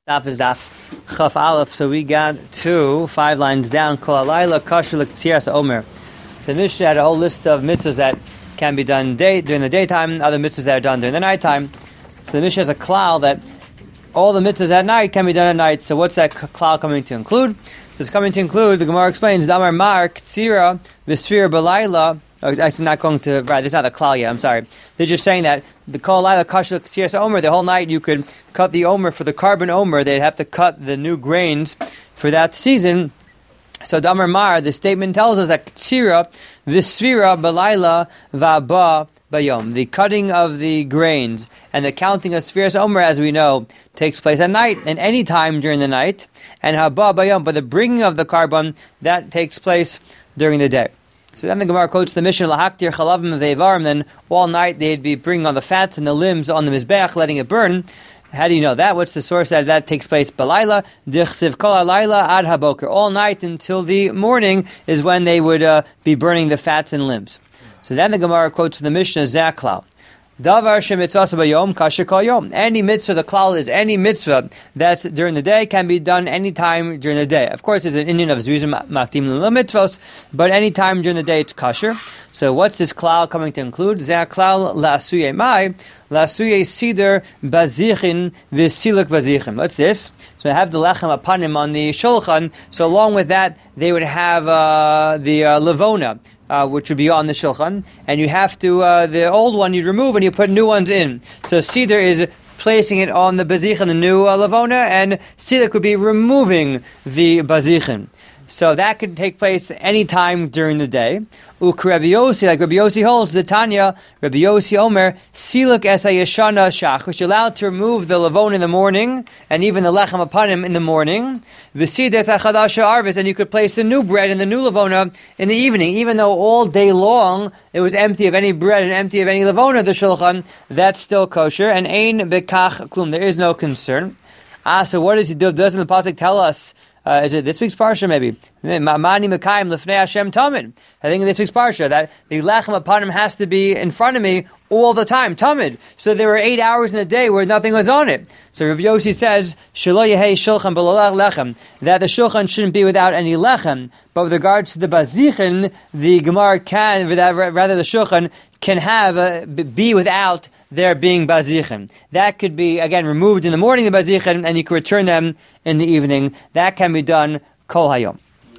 Daf is Daf Chaf Aleph, so we got to 5 lines down. Kol halayla kasher l'ktzias omer. So the Mishnah had a whole list of mitzvahs that can be done during the daytime, other mitzvahs that are done during the nighttime. So the Mishnah has a klal that all the mitzvahs at night can be done at night. So what's that klal coming to include? So it's coming to include, the Gemara explains, Damar Mar Ktsira V'Sfira B'Layla. Oh, actually not going to, right, this is not the klal yet, I'm sorry. They're just saying that the kol halayla kasher l'ktzias omer, the whole night you could cut the omer for the carbon omer. They'd have to cut the new grains for that season. So Damar Mar, the statement tells us that Ktsira V'Sfira B'Layla V'Aba Bayom, the cutting of the grains and the counting of Sfiras Omer, as we know, takes place at night and any time during the night, and Haba Bayom, but the bringing of the carbon, that takes place during the day. So then the Gemara quotes the Mishnah, Lahaktir Chalavim Ve'varim, then all night they'd be bringing on the fats and the limbs on the Mizbeach, letting it burn. How do you know that? What's the source that takes place? Balayla, Dichsiv Kol halayla ad haboker. All night until the morning is when they would be burning the fats and limbs. So then the Gemara quotes the Mishnah, Zaklal. Davar shemitzvah bayom kasher kol yom. Any mitzvah, the klal is any mitzvah that's during the day can be done any time during the day. Of course, there's an Indian of zuzim makdim l'lo mitzvos, but any time during the day it's kasher. So what's this klal coming to include? Zaklal la'asuye mai, la'asuye sider bazichin v'siluk bazichin. What's this? So I have the lechem apanim on the shulchan. So along with that, they would have the levona, which would be on the shulchan, and you have to, the old one you remove and you put new ones in. So Seder is placing it on the bazichin, the new lavona, and Seder could be removing the bazichin. So that could take place any time during the day. Uk Rabbi Yossi, like Rabbi Yossi holds, the Tanya, Rabbi Yossi Omer, Siluk esa yeshana shach, which allowed to remove the lavon in the morning, and even the lechem upon him in the morning. V'sid esa chadasha arvis, and you could place the new bread and the new lavona in the evening, even though all day long it was empty of any bread and empty of any lavona, the shulchan, that's still kosher, and ein bekach klum, there is no concern. So what does he do? Doesn't the pasuk tell us? Is it this week's parsha maybe? Ma'ani Mekayim Lefnei Hashem Tamid. I think in this week's parsha that the lechem upon him has to be in front of me all the time, Tamid. So there were 8 hours in the day where nothing was on it. So Rabbi Yossi says, Shelo Yehei Shulchan B'lo lechem, that the shulchan shouldn't be without any lechem. But with regards to the bazichin, the Gemara can, rather the shulchan can have be without there being bazichin. That could be, again, removed in the morning, the bazichin, and you can return them in the evening. That can be done kol hayom.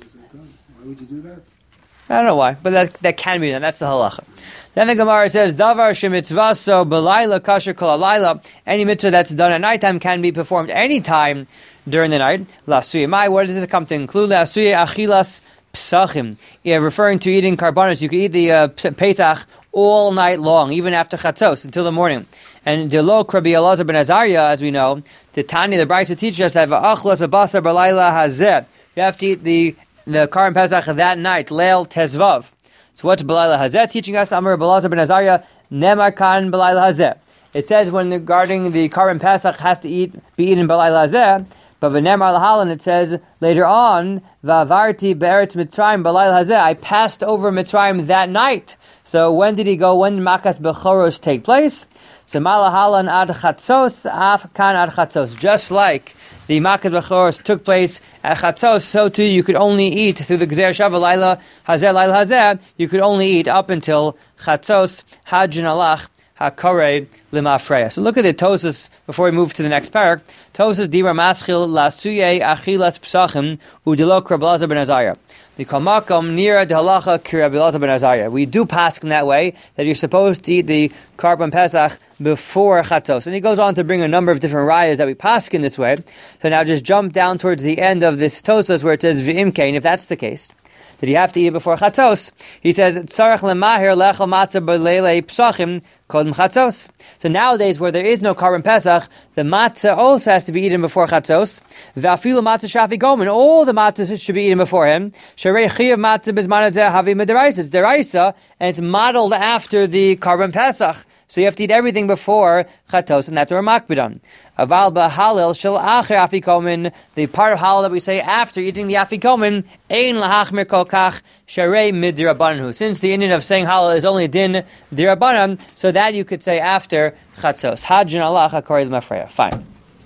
Why would you do that? I don't know why, but that can be done. That's the halacha. Then the Gemara says, Davar shemitzvaso b'layla kasher kol halayla. Any mitzvah that's done at nighttime can be performed any time during the night. La'asuye mai, what does this come to include? La'asuye achilas psachim. Yeah, referring to eating karbanos, you can eat the Pesach all night long, even after chatzos, until the morning. And the lo Rabbi Elazar ben Azariah, as we know, the Tanya, the Brisa teaches us that va'achlas abasar b'layla hazeh. You have to eat the Karban Pesach that night, Leil Tezvav. So what's b'layla hazeh teaching us? Amar Elazar ben Azariah, nemar kan b'layla hazeh. It says when regarding the Karban Pesach has to be eaten b'layla hazeh, but v'nemar l'halan it says later on, va'avarti be'eretz Mitzrayim b'layla hazeh. I passed over Mitzrayim that night. So when did he go? When did Makas Bechoros take place? So Malahalan ad Chatzos, Af Kan ad Chatzos. Just like the Makas Bechoros took place at Chatzos, so too you could only eat through the Gzer Shava Laila Hazeh, you could only eat up until Chatzos, Hajin Alach, HaKorei Limafreya. So look at the Tosas before we move to the next parak. Tosas Dibra Maschil Lasuye Achilas Psachim Udilok Rabbi Elazar ben Azariah. The Kamakom Nira Dehalacha Ki Rabbi Elazar ben Azariah. We do pass in that way that you're supposed to eat the Karban Pesach before Chatzos. And he goes on to bring a number of different rayas that we pass in this way. So now just jump down towards the end of this Tosas where it says V'imkein, if that's the case, that you have to eat it before Chatzos. He says, Tzarech lemahir lechel matzah b'leilei psachim kodem Chatzos. So nowadays, where there is no Karban Pesach, the matzah also has to be eaten before Chatzos. V'afilu matzah shafi gomen. All the matzahs should be eaten before him. Sharei chiyav matzah b'zman hazeh havi mederaisa. It's deraisa, and it's modeled after the Karban Pesach. So you have to eat everything before Chatos, and that's where Makbidon. Aval b'halil shel acher afikomen, the part of halal that we say after eating the afikomen, ein lahachmir kol kach sharei mid dirabanan. Since the Indian of saying halal is only din dirabanan, so that you could say after Chatzos. Hajin Allah hakorei l'mafreya. Fine.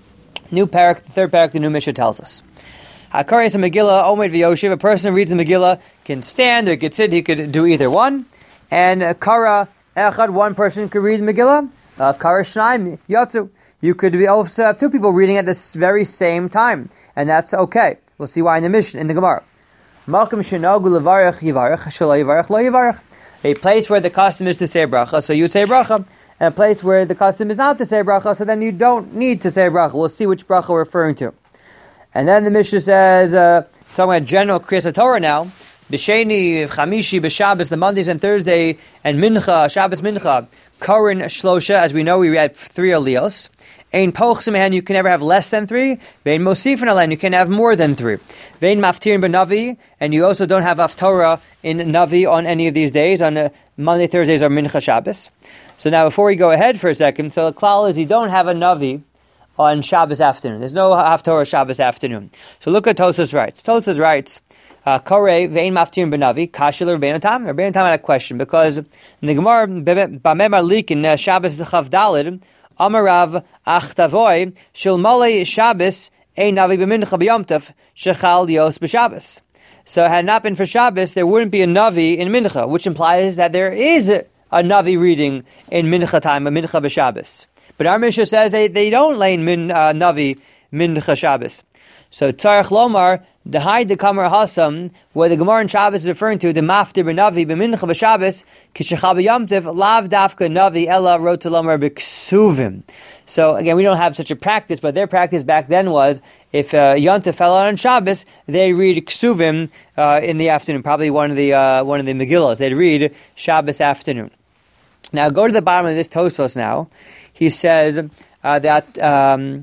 New parak, the third parak, the new Mishnah tells us. Hakaris Megillah, Omed v'Yoshev. A person reads the Megillah, can stand or can sit. He could do either one. And Kara Echad, one person could read Megillah. Kara Shnaim Yatsu. You could also have two people reading at this very same time, and that's okay. We'll see why in the Mishnah, in the Gemara. Malkum Shenogu Levarach Yivarach Shelo Yivarach Lo Yivarach. A place where the custom is to say bracha, so you'd say bracha. And a place where the custom is not to say bracha, so then you don't need to say bracha. We'll see which bracha we're referring to. And then the Mishnah says, talking about general Kriyas HaTorah now, B'Sheni, Chamishi, B'Shabbos, the Mondays and Thursday, and Mincha, Shabbos Mincha, Karin Shlosha, as we know, we had 3 aliyos. Ein Pochsim Mehen, you can never have less than 3. Vein Mosifin Alen, you can have more than 3. Vein Maftirin B'Navi, and you also don't have Haftorah in Navi on any of these days, on Monday, Thursdays, or Mincha Shabbos. So now before we go ahead for a second, so the klal is you don't have a Navi on Shabbos afternoon. There's no Haftorah Shabbos afternoon. So look at Tosas writes. Tosas writes, Korei ve'ein maftirin b'navi, kashil Rabbeinu Tam. Rabbeinu Tam had a question, because in the Gemara, Bamemar Lik in Shabbos Chav Daled, Amarav Achtavoy, Shil Malei Shabbos, Ein Navi b'mincha b'yom tov, Shechal Yos b'Shabbos. So had it not been for Shabbos, there wouldn't be a Navi in Mincha, which implies that there is a Navi reading in Mincha time, a Mincha b'Shabbos. But our Mishnah says they don't lane Navi Mincha Shabbos. So Tzarech Lomar, the Haid the Kamar Hasam, where the Gemara in Shabbos is referring to the Maftir b'Navi b'Mincha b'Shabbos, Kishachal b'Yom Tov, Lav Dafka Navi Ella Rota Lomar b'Ksuvim. So again, we don't have such a practice, but their practice back then was if Yom Tov fell out on Shabbos, they read Ksuvim in the afternoon, probably one of the Megillos. They'd read Shabbos afternoon. Now go to the bottom of this Tosfos now. He says that Hatam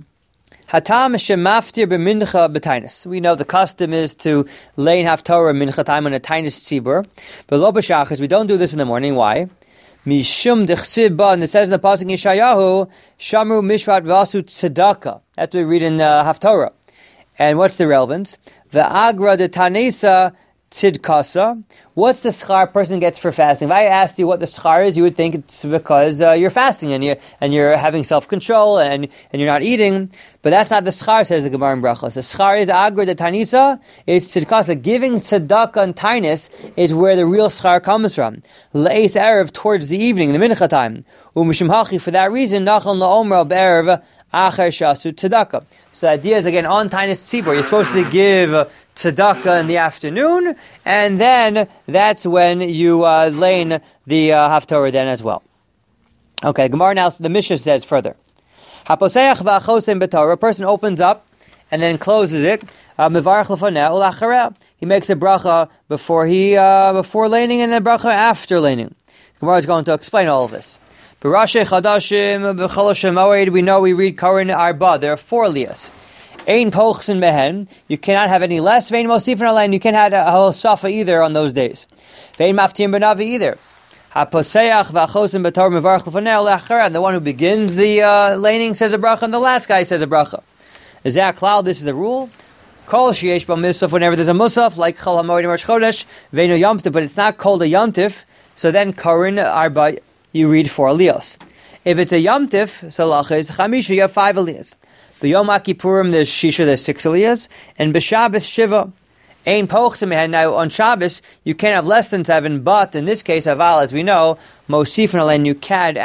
shemaftir b'mincha b'tainis. We know the custom is to lay in Haftorah mincha time on a tainis tzibur, but lo b'shachas. We don't do this in the morning. Why? Mishum dechsib ba, and it says in the pasuk in Yeshayahu, Shamru mishvat v'asu tzedakah. That's what we read in Haftorah. And what's the relevance? V'agra de tanesa tzidkasa. What's the schar a person gets for fasting? If I asked you what the schar is, you would think it's because you're fasting and you're having self-control and you're not eating. But that's not the schar, says the Gemara in Brachos. The schar is agra de tanisa, is tzidkasa. Giving tzedakah and tainis is where the real schar comes from. Le'es erev, towards the evening, the mincha time. U'mishum hachi, for that reason, nachal la'omra b'erev acher shasu tzedakah. So the idea is, again, on Tainis Tzibur, you're supposed to give tzedakah in the afternoon, and then that's when you lay in the Haftorah then as well. Okay, Gemara now, the Mishnah says further. Haposeach v'achosem b'torah, a person opens up and then closes it. Mevarach lefaneh ulachareh. He makes a bracha before laning and then bracha after laning. Gemara is going to explain all of this. B'Rashi Chadashim b'Chalosh Moed, we know we read Karin Arba. There are 4 aliyos. Ein Pochsin Mehen, you cannot have any less. Vein Mosifin Alein, you can't have a whole Safa either on those days. Vein Maftim B'Navi either. HaPoseach v'Achosim b'Torah Mevarach L'Fanei L'Achar, and the one who begins the laning says a bracha, and the last guy says a bracha. Is that klal? This is the rule. Kol sheyesh b'musaf, whenever there's a musaf, like Chol HaMoed and Rosh Chodesh, Veinu Yom Tov, but it's not called a Yom Tov, so then Karin Arba, you read 4 aliyos. If it's a Yom Tif, Salacha is Chamisha, you have 5 aliyos. B'Yom HaKippurim, there's Shisha, there's 6 aliyos. And B'Shabbos, Shiva. Ein Pochsim. Now, on Shabbos, you can't have less than 7, but in this case, Aval, as we know, Mosifin Alen, you can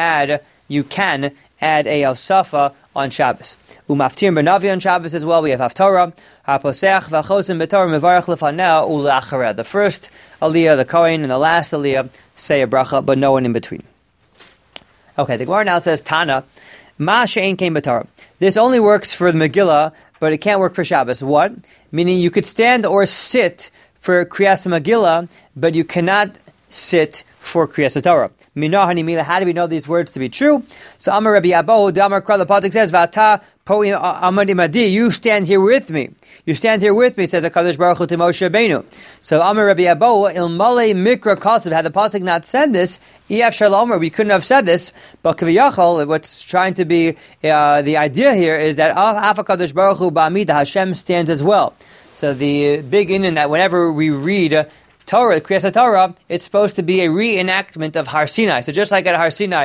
add a Yosafa on Shabbos. Umaftir B'Navi on Shabbos as well, we have Haftorah. HaPoseach v'Achosim b'Torah Mevarach L'Fanei U'La'achareh. The first aliyah, the Kohen, and the last aliyah say a bracha, but no one in between. Okay, the Gemara now says, Tana, Ma she'ein kein b'Torah. This only works for the Megillah, but it can't work for Shabbos. What? Meaning you could stand or sit for Kriyas Megillah, but you cannot sit for Kriyas Torah. Minahani Mila, how do we know these words to be true? So Amar Rabbi Abahu, Damar Kral, the Pasuk says, V'ata po amadi madi, you stand here with me. You stand here with me, says HaKadosh Baruch Hu to Moshe Rabbeinu. So Amar Rabbi Abahu, Ilmale Mikra Kasav, had the Pasuk not said this, Ef Shalom, we couldn't have said this, but Kaviyachol, what's trying to be the idea here is that Af HaKadosh Baruch Hu Ba'amida, Hashem stands as well. So the big in that whenever we read Torah, Kriyas Torah, it's supposed to be a reenactment of Har Sinai. So just like at Har Sinai,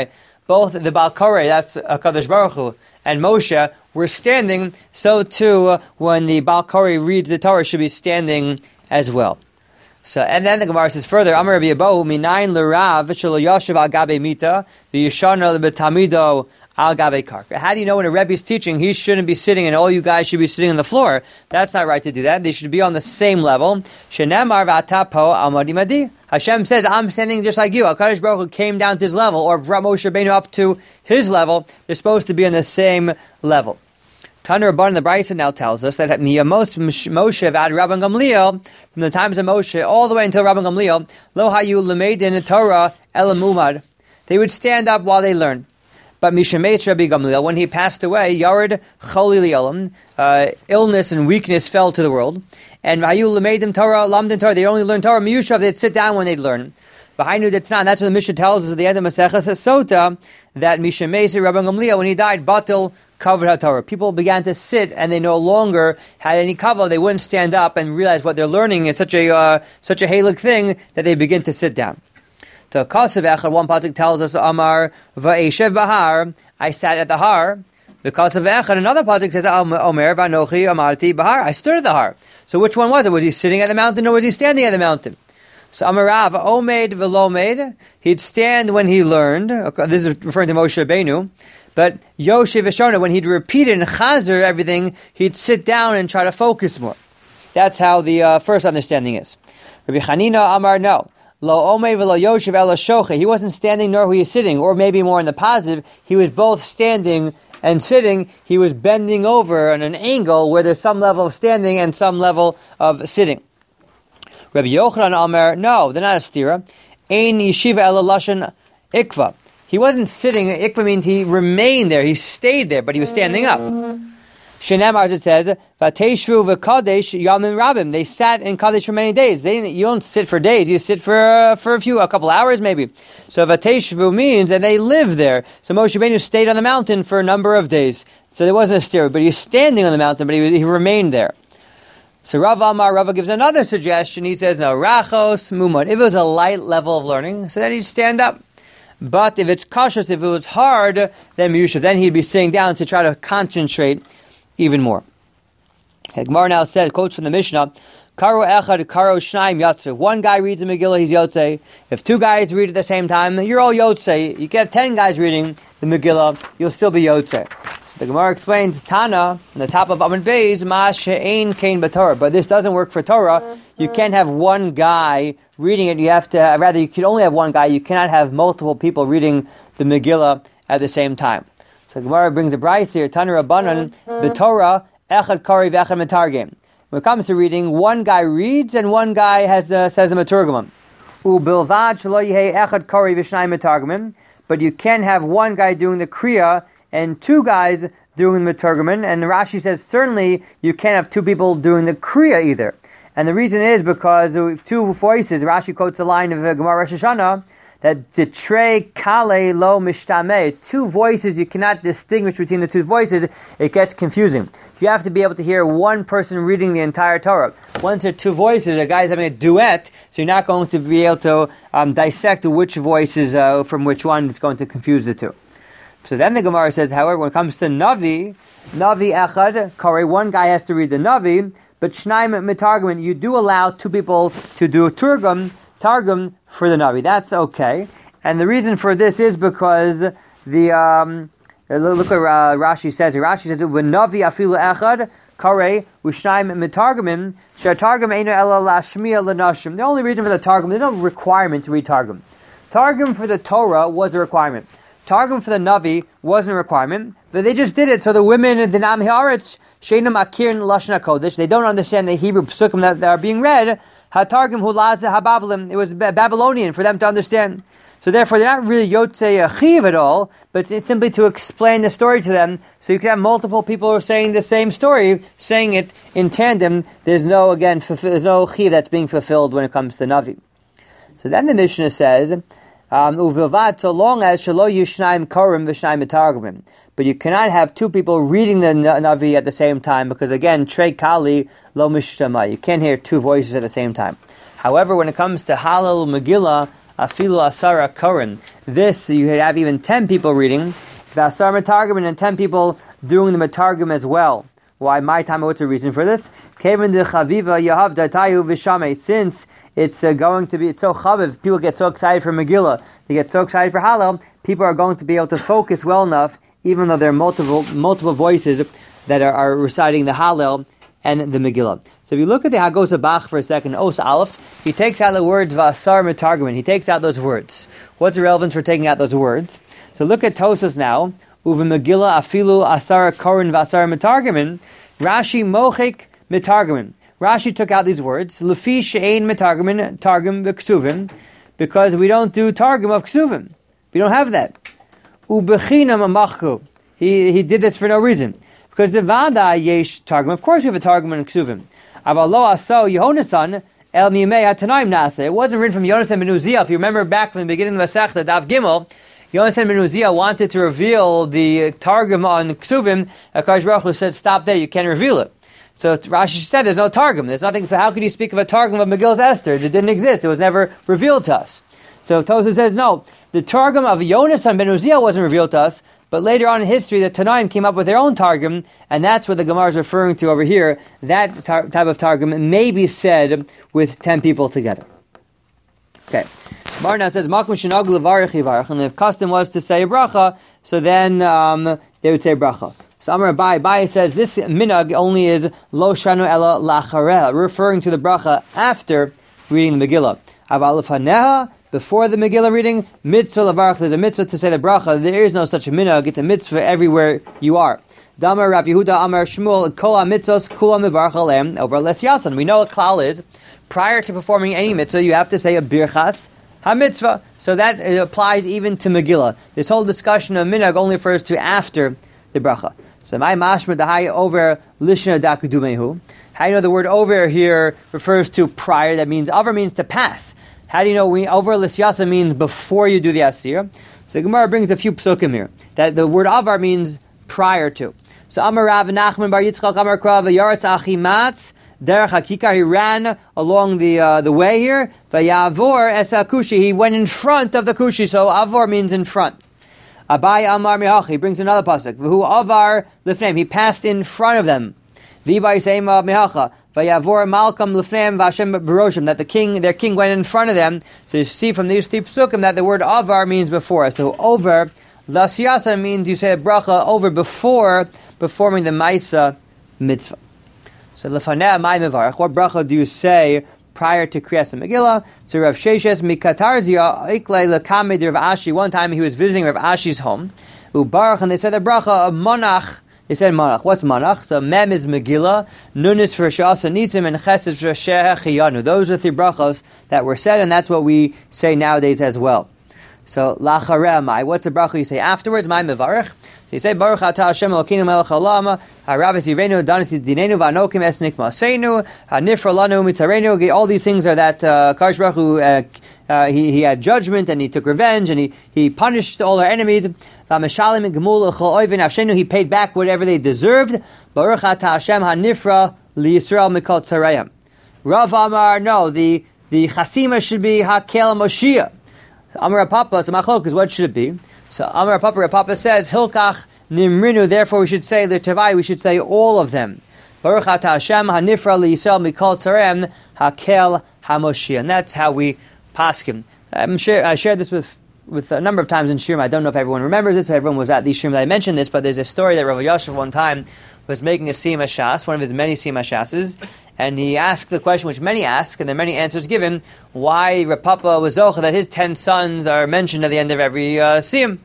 both the Baal Koreh, that's HaKadosh Baruch Hu, and Moshe were standing, so too when the Baal Koreh reads the Torah should be standing as well. So, and then the Gemara says further, Amar Rabbi Abahu, Minayin l'Rav shelo yoshev al gabe mita v'yishana l'betamido al gabe karka. How do you know when a Rebbe is teaching, he shouldn't be sitting and all you guys should be sitting on the floor? That's not right to do that. They should be on the same level. Shenemar v'ata po al madi madi. Hashem says, I'm standing just like you. HaKadosh Baruch Hu came down to his level, or brought Moshe Rabbeinu up to his level. They're supposed to be on the same level. Tanur Rabban, the Brisa now tells us that Miyamos Moshe ad Rabban Gamliel, from the times of Moshe all the way until Rabban Gamliel, Lo hayu lemeidin Torah elamumad. They would stand up while they learned. But Mishameis Rabbi Gamliel, when he passed away, Yared Choli Li'olam, illness and weakness fell to the world. And hayu lemeidim Torah, lamdin Torah, they only learned Torah, Miyushav, they'd sit down when they'd learn. Behind that's what the Mishnah tells us at the end of Maseches Sota, that Mishameis Rabban Gamliel, when he died, Batel covered HaTorah. People began to sit, and they no longer had any kavod. They wouldn't stand up and realize what they're learning is such a halik thing that they begin to sit down. So Kasav Echad, one pasuk tells us, Amar va'eshev bahar, I sat at the har. Because of Echad, another pasuk says, Omer va'nochi amarti bahar, I stood at the har. So which one was it? Was he sitting at the mountain or was he standing at the mountain? So Amarav, Omed v'lomed, he'd stand when he learned. This is referring to Moshe Rabbeinu. But Yoshev V'shona, when he'd repeat it and chazer everything, he'd sit down and try to focus more. That's how the first understanding is. Rabbi Chanina Amar, no. Lo Omed v'lo Yoshev ela shoche. He wasn't standing nor was he sitting, or maybe more in the positive, he was both standing and sitting. He was bending over on an angle where there's some level of standing and some level of sitting. Rabbi Yochanan Amar, no, they're not a stira. Ein yeshiva ela lashon ikva. He wasn't sitting. Ikva means he remained there. He stayed there, but he was standing up. Shenemar, as it says, Vateshvu v'kadesh yamim rabim. They sat in Kadesh for many days. You don't sit for days. You sit for a couple hours maybe. So Vateshvu means that they lived there. So Moshe Rabbeinu stayed on the mountain for a number of days. So there wasn't a stira, but he was standing on the mountain, but he remained there. So Rava gives another suggestion. He says, no, rachos mumad. If it was a light level of learning, so then he'd stand up. But if it's cautious, if it was hard, then Yusuf, then he'd be sitting down to try to concentrate even more. Gemara now says, quotes from the Mishnah, Karo echad, karo shnaim yotze. One guy reads the Megillah, he's yotze. If two guys read at the same time, you're all yotze. You get 10 guys reading the Megillah, you'll still be yotze. The Gemara explains, Tana, on the top of Amud Beis, Ma she'ein kein b'Torah. But this doesn't work for Torah. You can't have one guy reading it. You can only have one guy. You cannot have multiple people reading the Megillah at the same time. So the Gemara brings a brayso here, Tana Rabbanan, b'Torah, echad kari v'echad metargem. When it comes to reading, one guy reads and one guy says the Meturgamim. U'bilvad shelo yehei echad kari v'shnai metargem. But you can have one guy doing the Kriya and two guys doing the Meturgamin. And Rashi says certainly you can't have two people doing the Kriya either. And the reason is because two voices. Rashi quotes a line of Gemara Rosh Hashanah that Ditrei Kale Lo Mishtame. Two voices, you cannot distinguish between the two voices. It gets confusing. You have to be able to hear one person reading the entire Torah. Once there are two voices, a guy's having a duet, so you're not going to be able to dissect which voice is from which one is going to confuse the two. So then the Gemara says, however, when it comes to Navi Echad, Kare, one guy has to read the Navi, but Shnaim Metargum, you do allow two people to do Targum for the Navi. That's okay. And the reason for this is because look what Rashi says. Rashi says, when Navi Afilu Echad, Kare, Ushnaim Metargumim, Shatargum Eino Ela Lashmiya Lanashim. The only reason for the Targum, there's no requirement to read Targum. Targum for the Torah was a requirement. Targum for the Navi wasn't a requirement, but they just did it so the women in the Nam Haaretz, Sheina Makir and Lashon HaKodesh, they don't understand the Hebrew psukim that are being read, HaTargum Hulaza HaBabalim, it was Babylonian for them to understand. So therefore they're not really Yotzei Achiv at all, but it's simply to explain the story to them, so you can have multiple people who are saying the same story, saying it in tandem. There's no Chiv that's being fulfilled when it comes to Navi. So then the Mishnah says, Uvilvad, so long as shelo yishnaim korim v'shnai metargumim. But you cannot have two people reading the Navi at the same time, because again, trei kali lo mishtama. You can't hear two voices at the same time. However, when it comes to Hallel Megillah afilu asara koren. This, you have even 10 people reading, v'asar metargum, and 10 people doing the metargum as well. Why? My time, what's the reason for this? Kevin de chaviva yahav datayu v'shamei. Since it's going to be, it's so chaviv, people get so excited for Megillah, they get so excited for Hallel, people are going to be able to focus well enough, even though there are multiple voices that are reciting the Hallel and the Megillah. So if you look at the Hagos Bach for a second, Os Aleph, he takes out the words Vasar Metargumin. He takes out those words. What's the relevance for taking out those words? So look at Tosas now. Uve Megillah Afilu Asara Korin Vasar Metargumin. Rashi Mochik Metargumin. Rashi took out these words. Lefi She'ein Metargumin Targum B'Ksuvim, because we don't do Targum of Ksuvim. We don't have that. Ubechinam Amachku. He did this for no reason. Because the Vada Yesh Targum, of course we have a Targum in Ksuvim. Avalo Aso Yehonasan El Mimei HaTanaim Nase. It wasn't written from Yonasan ben Uziel. If you remember back from the beginning of the Masechta, Daf Gimel, Yonasan ben Uziel wanted to reveal the Targum on Ksuvim. HaKadosh Baruch Hu said, stop there, you can't reveal it. So Rashi said there's no Targum. There's nothing. So how could you speak of a Targum of Megillah Esther? It didn't exist. It was never revealed to us. So Tosafos says, no, the Targum of Yonasan ben Uziel wasn't revealed to us, but later on in history, the Tanaim came up with their own Targum, and that's what the Gemara is referring to over here. That type of Targum may be said with 10 people together. Okay. Gemara now says, Makom shenag levarich yivarich, and the custom was to say a bracha, so then they would say bracha. So Amar Abai says, this minag only is lo shanu ela lachareh, referring to the bracha after reading the Megillah. Aval lefaneha, before the Megillah reading, mitzvah levarach, there's a mitzvah to say the bracha. There is no such a minhag. It's a mitzvah everywhere you are. Damar Rav Yehuda Amar Shmuel kol ha-mitzvos kula mevarach aleim over les yasan. We know what klal is. Prior to performing any mitzvah, you have to say a birchas ha-mitzvah. So that applies even to Megillah. This whole discussion of minhag only refers to after the bracha. So my mashma dahai over lishna dakudumehu. How do you know the word over here refers to prior? That means over means to pass. How do you know over lisyasa means before you do the asir? So the Gemara brings a few psukim here that the word avar means prior to. So Amar Rav Nachman bar Yitzchak Amar Krav Yaretz Achimatz Derech Hakikar, he ran along the way here. Vayavor Esa Kushi, he went in front of the Kushi. So avor means in front. Abai Amar Mihach, he brings another pasuk. V'hu avar lifneim, he passed in front of them. V'bai Seima Mihacha. Vayavor Malkam Lefneim Vashem Baroshim, that their king went in front of them. So you see from these three psukim that the word avar means before. So over, Lasyasa means you say a bracha over before performing the Maisa mitzvah. So Lefaneh Mai Mevarach, what bracha do you say prior to Kriyas Megillah? So Rav Sheshes Mikatarzia Iklei Lekamed Rav Ashi, one time he was visiting Rav Ashi's home. Ubarach, and they said the bracha of Monach. They said Monach. What's Monach? So Mem is Megillah, Nun is for Shasa Nisim, and Ches is for Sheha Chiyanu. Those are three brachos that were said, and that's what we say nowadays as well. So Lachareh Mai, what's the bracha you say afterwards? Mai Mevarach. So you say Baruch Atah Hashem Elokeinu Melech Haolam, Haravis Yivenu, Danis Dinenu, Vanokim Es Nikmaseinu, Hanifra Lanu Mitzarenu. All these things are that Kadosh Baruch Hu, he had judgment and he took revenge and he punished all our enemies. V'Mishalim Gemul L'Chol Oivin Avshenu, he paid back whatever they deserved. Baruch Atah Hashem Hanifra LiYisrael Mikol Tzarayim. Rav Amar, no, the Chasima should be Hakel Moshiach. Amar Papa, so Machlok is what should it be? So Amar Papa says Hilkach Nimrinu. Therefore, we should say the Tavai. We should say all of them. Baruch Atah Hashem Hanifra LiYisrael Mikol Tzarem Hakel HaMoshiach. And that's how we paskin. I shared this with a number of times in Shirim. I don't know if everyone remembers this. If everyone was at these Shirim that I mentioned this, but there's a story that Rav Yashav one time was making a Siyum Shas, one of his many Siyum Shases, and he asked the question which many ask, and there are many answers given, why Rav Papa was Zocha that his 10 sons are mentioned at the end of every Siyum.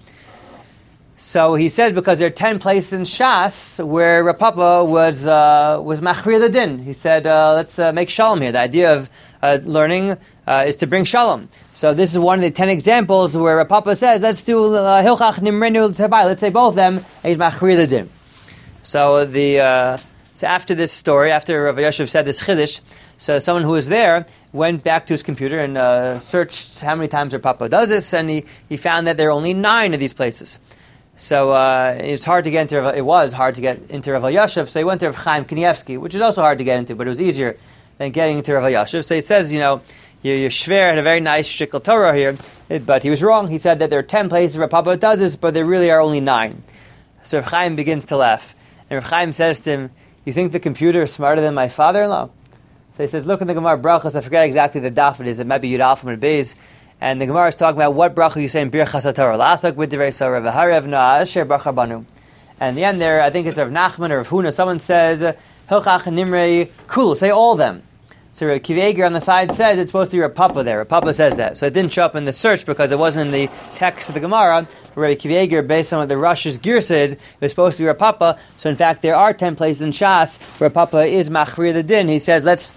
So he says because there are 10 places in Shas where Rav Papa was Machriya the Din. He said, let's make Shalom here. The idea of learning is to bring Shalom. So this is one of the 10 examples where Rav Papa says, let's do Hilchach Nimrenu Tavai. Let's say both of them, and he's Machriya the Din. So so after this story, after Rav Yashav said this chiddush, so someone who was there went back to his computer and searched how many times Rav Papa does this, and he found that there are only 9 of these places. So it was hard to get into Rav Yashav, so he went to Rav Chaim Kanievsky, which is also hard to get into, but it was easier than getting into Rav Yashav. So he says, Shver had a very nice shtickle Torah here, but he was wrong. He said that there are 10 places where Papa does this, but there really are only 9. So Rav Chaim begins to laugh. And Rav Chaim says to him, you think the computer is smarter than my father-in-law? So he says, look in the Gemara Brachos, I forget exactly the daf it is, it might be Yud Alpha and Beis, and the Gemara is talking about what bracha you say in Birchas HaTorah. La'asak b'divrei Torah, v'harev na'asher bracha banu. And the end there, I think it's Rav Nachman or Rav Huna, someone says, Hilchach Nimrei Kulu, say all of them. So Rav Kiva Eger on the side says it's supposed to be Rav Papa there. Rav Papa says that. So it didn't show up in the search because it wasn't in the text of the Gemara. Rav Kiva Eger, based on what the Rosh's Girsa is, it was supposed to be Rav Papa. So in fact, there are 10 places in Shas where Papa is Machrir the Din. He says let's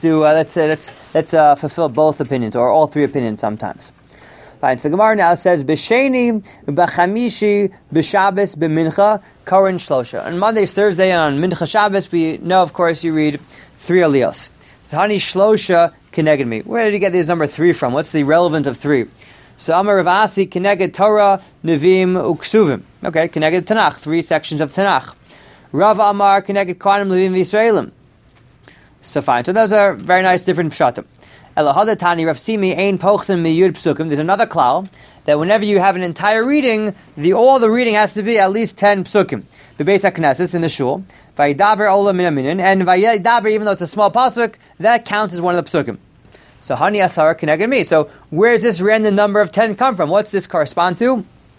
fulfill both opinions or all 3 opinions sometimes. Fine. So the Gemara now says B'Sheni, B'Chamishi, B'Shabbos, B'Mincha, Koren Shlosha. On Mondays, Thursday, and on Mincha Shabbos, we know, of course, you read 3 aliyos. So Hani Shlosha Keneged me. Where did he get this number 3 from? What's the relevant of 3? So Amar Rav Asi Keneged Torah, Nevim, Uksuvim. Okay, Keneged Tanakh, 3 sections of Tanakh. Rav Amar Keneged Kohanim, Levim, V'Yisraelim. So fine. So those are very nice different pshatim. Elahadatani Rav Simi Ein Pochsen Miyud Psukim. There's another klal that whenever you have an entire reading, all the reading has to be at least 10 psukim. The Beis HaKnesses in the shul. Vayidaber Ola Min Aminin, and Vayidaber, even though it's a small pasuk, that counts as one of the psukim. So Hani Asar Keneged me. So where does this random number of 10 come from? What's this correspond to?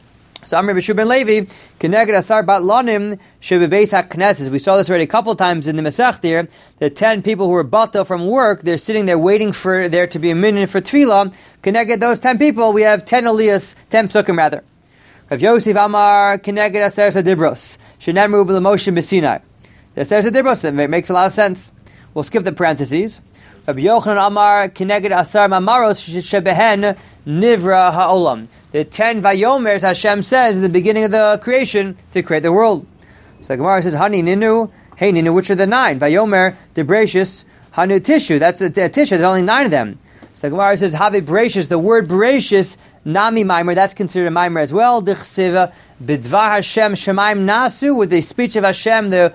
So Amr B'Shu Ben Levi Keneged Asar Bat Lonim Shebe Beis HaKnesses. We saw this already a couple times in the Masech there. The 10 people who were bato from work, they're sitting there waiting for there to be a minyan for tefillah. Keneged those 10 people, we have 10 aliyas, 10 psukim rather. Rav Yosef Amar Keneged Asar Sadibros Shenemru B'Lamoshe B'Sinai. The Asar Sadibros, that makes a lot of sense. We'll skip the parentheses. Rabbi Yochanan Amar Keneged Asar Mamaros Shebehen Nivra Ha'olam. The 10 Vayomers Hashem says at the beginning of the creation to create the world. So the Gemara says Hani Ninu, hey Ninu, which are the 9? Vayomer, the Bereshis, Hanu Tishu. That's a Tishu. There's only 9 of them. So the Gemara says Havi Bereshis. The word Bereshis, Nami Maimer. That's considered a Maimer as well. Dichsiva Bidvar Hashem Shemaim Nasu. With the speech of Hashem, the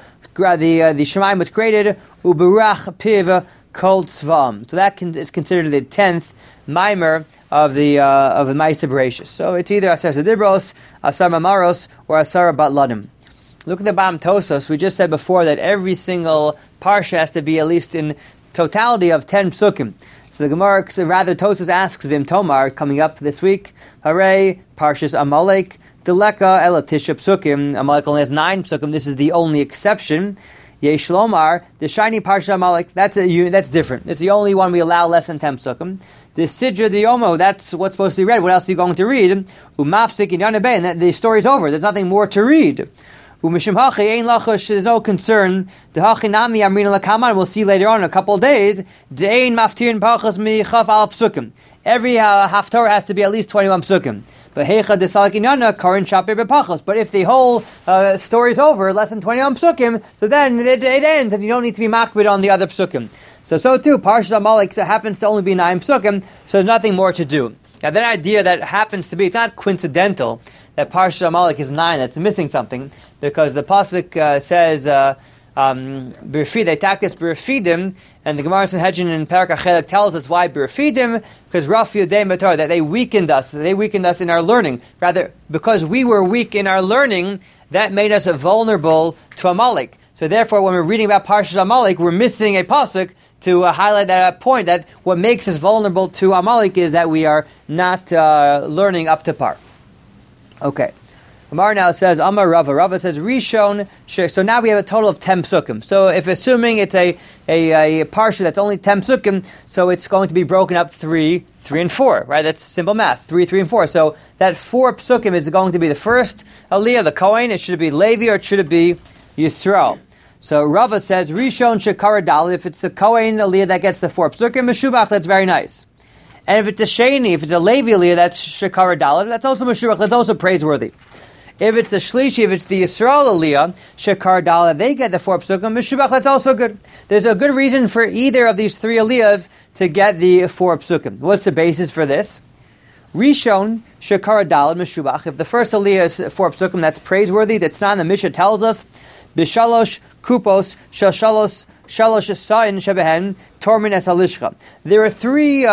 Shemaim was created. Uberach Piv Kol Tzvam. So that is considered the 10th Maimer of the Ma'aseh Bereshis. So it's either Asar Sadibros, Asar Mamaros, or Asar Bat Ladim. Look at the Bam Tosos. We just said before that every single parsha has to be at least in totality of 10 psukim. So the Gemara, rather Tosos asks Vim Tomar, coming up this week, Hooray, Parshas Amalek, Deleka Elatisha psukim. Amalek only has 9 psukim. This is the only exception. Yesh Lomar, the shiny Parsha Amalek, that's different. It's the only one we allow less than 10 psukim. The Sidra Diomo, that's what's supposed to be read. What else are you going to read? Umafsik in Yanabay, and the story's over. There's nothing more to read. Umishim Hachi, Ein Lachush, there's no concern. The Hachinami Amrina Lakaman, we'll see later on in a couple of days. De'ein Maftir Pachas Mi Chaf Al Psukim. Every Haftorah has to be at least 21 psukim. But Heicha de Salakinyana, Karin Shapir Bepachos. But if the whole story's over, less than 21 psukim, so then it ends, and you don't need to be makbid on the other psukim. So too, Parshas Amalek happens to only be 9 psukim, so there's nothing more to do. Now that idea that happens to be, it's not coincidental that Parshas Amalek is 9, that's missing something, because the pasuk says, Birfid, they attacked us Birfidim, and the Gemara Sanhedrin in Parak HaChelek tells us why Birfidim, because Rafi Yudei Matar, that they weakened us in our learning. Rather, because we were weak in our learning, that made us vulnerable to Amalek. So therefore, when we're reading about Parshas Amalek, we're missing a pasuk to highlight that point, that what makes us vulnerable to Amalek is that we are not learning up to par. Okay. Amar now says, Amar Rava. Rava says, Rishon. So now we have a total of 10 psukim. So if assuming it's a parsha that's only 10 psukim, so it's going to be broken up 3, 3, and 4, right? That's simple math. 3, 3, and 4. So that 4 psukim is going to be the first aliyah, the Kohen. It should be Levi or it should be Yisrael. So Rava says, Rishon Shekara Dalet. If it's the Kohen aliyah that gets the 4 psukim, Meshubach, that's very nice. And if it's a Sheni, if it's a Levi aliyah, that's Shekara Dalet. That's also Meshubach. That's also praiseworthy. If it's the Shlishi, if it's the Yisrael aliyah, Shekar Dalet, they get the 4 psukim, Meshubach, that's also good. There's a good reason for either of these 3 aliyahs to get the 4 psukim. What's the basis for this? Rishon, Shekar Dalet, Meshubach. If the first aliyah is 4 psukim, that's praiseworthy. That's not, the Mishnah tells us, B'shalosh kupos, shalosh sa'in shebehen, tormin es halishcha. There are 3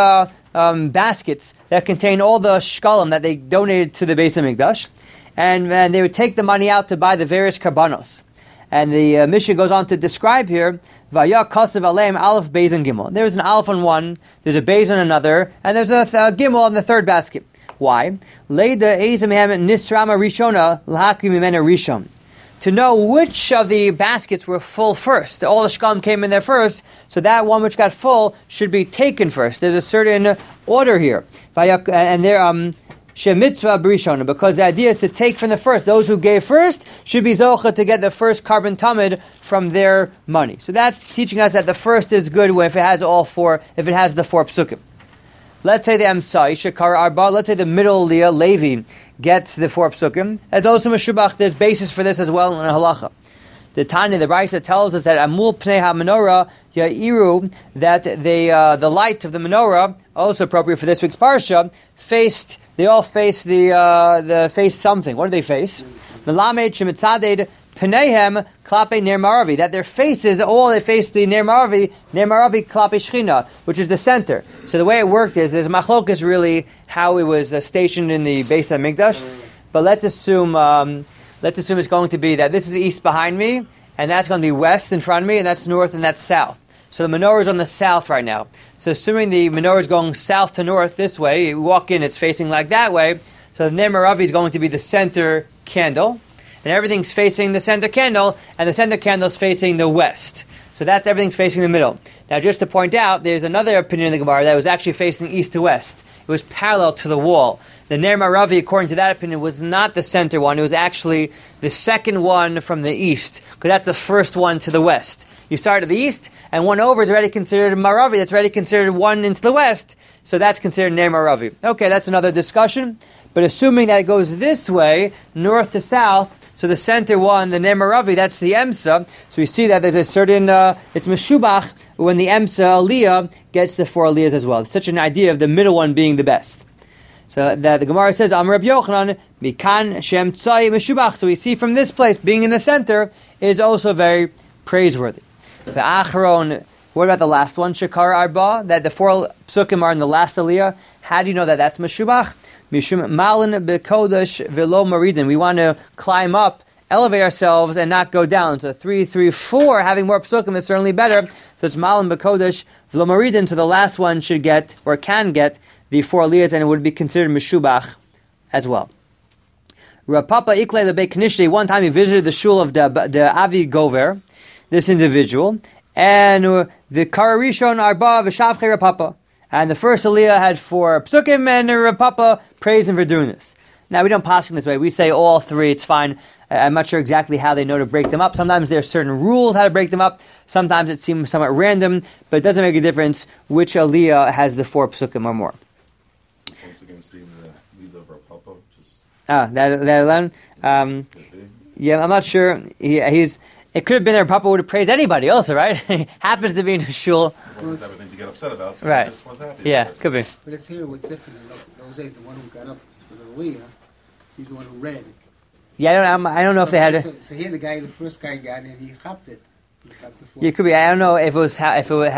baskets that contain all the shkalim that they donated to the Beis HaMikdash, and they would take the money out to buy the various karbanos. And the Mishnah goes on to describe here, Vaya Kasav Aleim Aleph Beis and Gimel. There's an Aleph on one, there's a Beis on another, and there's a Gimel on the third basket. Why? Leida Eizamhem Nisrama Rishona Lahakri Mimena Rishon. To know which of the baskets were full first. All the shkalim came in there first, so that one which got full should be taken first. There's a certain order here. And there, Shemitzvah B'Rishona, because the idea is to take from the first. Those who gave first should be zocha to get the first carbon tamid from their money. So that's teaching us that the first is good if it has the 4 psukim. Let's say the Emsai, Shekar Arba, let's say the middle Leah, Levi, gets the 4 psukim. That's also Meshubach. There's basis for this as well in halacha. The Tanya, the Brisa tells us that Amul Pnei HaMenorah Ya'iru, that the light of the menorah, also appropriate for this week's parsha, they all face face something. What do they face? Melamed Shemitzaded Pneihem Klape Ner Maravi, that their faces, they face the Ner Maravi Klape Shechina, which is the center. So the way it worked is, there's machlokas really how it was stationed in the Beis HaMikdash, but let's assume it's going to be that this is east behind me, and that's going to be west in front of me, and that's north, and that's south. So the menorah is on the south right now. So assuming the menorah is going south to north this way, you walk in, it's facing like that way, so the Ner Maravi is going to be the center candle, and everything's facing the center candle, and the center candle is facing the west. So everything's facing the middle. Now just to point out, there's another opinion in the Gemara that was actually facing east to west. It was parallel to the wall. The Ner Maravi, according to that opinion, was not the center one. It was actually the second one from the east, because that's the first one to the west. You start at the east, and one over is already considered Maravi. That's already considered one into the west, so that's considered Ner Maravi. Okay, that's another discussion. But assuming that it goes this way, north to south, so the center one, the Ner Maravi, that's the Emsa. So you see that there's a certain, it's Meshubach when the Emsa Aliyah gets the 4 Aliyahs as well. It's such an idea of the middle one being the best. So the Gemara says, Amar Reb Yochanan, Mikan Shem Tzai Meshubach. So we see from this place, being in the center, is also very praiseworthy. The Acharon, what about the last one? Shekar Arba, that the 4 psukim are in the last Aliyah. How do you know that that's Meshubach? Mishum Malin Bekodesh Velo Maridin. We want to climb up, elevate ourselves, and not go down. So 3, 3, 4, having more psukim is certainly better. So it's Malin Bekodesh Velo Maridin. So the last one should get, or can get, the 4 aliyahs, and it would be considered Meshubach as well. Rav Papa Iklei the Beit Knishti, one time he visited the shul of the Avi Gover, this individual, and the Kararishon Arba V'Shavchei Rav Papa. And the first aliyah had 4 psukim, and Rav Papa praised him for doing this. Now we don't pass in this way. We say all 3, it's fine. I'm not sure exactly how they know to break them up. Sometimes there are certain rules how to break them up. Sometimes it seems somewhat random, but it doesn't make a difference which aliyah has the 4 psukim or more. Once again, seeing the lead of Rav Papa. That alone? Yeah, I'm not sure. It could have been that Rav Papa would have praised anybody also, right? He happens to be in a shul. Well, it's everything to get upset about, so right. he just was happy. Yeah, could be. But it's here what's different. In those days, the one who got up for the Aliyah, he's the one who read. Yeah, I don't know if they had. So here, the first guy got it, and he chopped it. Yeah, it could be. I don't know if it was how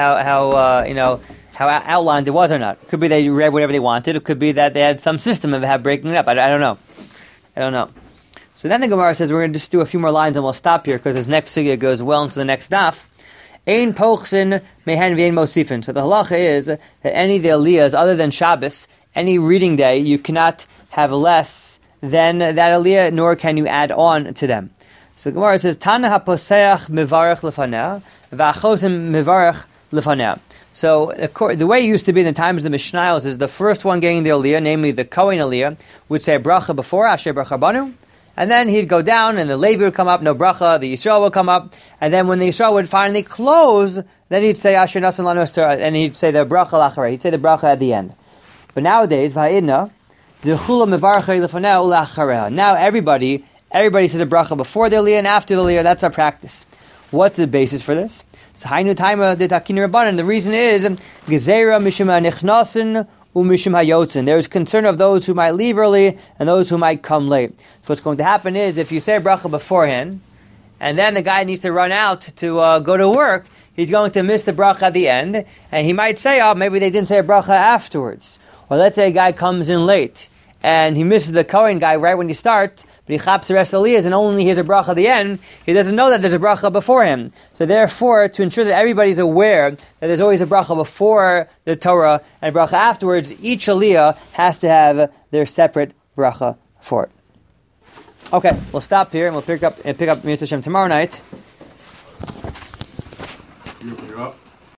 outlined it was or not. It could be they read whatever they wanted. It could be that they had some system of how breaking it up. I don't know. So then the Gemara says we're going to just do a few more lines and we'll stop here because this next sugya goes well into the next daf. Ein pochsin mehen v'ein mosifin. So the halacha is that any of the aliyahs other than Shabbos, any reading day, you cannot have less than that aliyah, nor can you add on to them. So the Gemara says, Tana haposeach mivarech lefaneh, v'achosim mivarech lefaneh. So the way it used to be in the times of the Mishnayos is the first one getting the aliyah, namely the Kohen aliyah, would say bracha before, Asher bracha banu, and then he'd go down and the Levi would come up, no bracha, the Yisrael would come up, and then when the Yisrael would finally close, then he'd say Asher nasan lanu astar, and he'd say the bracha lacharei, he'd say the bracha at the end. But nowadays, v'ha'idna, the chula mivarech lefaneh ulacharei. Now everybody says a bracha before the aliyah and after the aliyah. That's our practice. What's the basis for this? So Hainu Taima de Takin Rabbanan. The reason is Gezerah Mishum HaNichnasin uMishum HaYotzin. There is concern of those who might leave early and those who might come late. So what's going to happen is if you say a bracha beforehand and then the guy needs to run out to go to work, he's going to miss the bracha at the end, and he might say, oh, maybe they didn't say a bracha afterwards. Or let's say a guy comes in late, and he misses the Kohen guy right when you start, but he chaps the rest of the liyas and only hears a bracha at the end. He doesn't know that there's a bracha before him. So therefore, to ensure that everybody's aware that there's always a bracha before the Torah and a bracha afterwards, each aliyah has to have their separate bracha for it. Okay, we'll stop here and we'll pick up Mitzvah Hashem tomorrow night. You're up.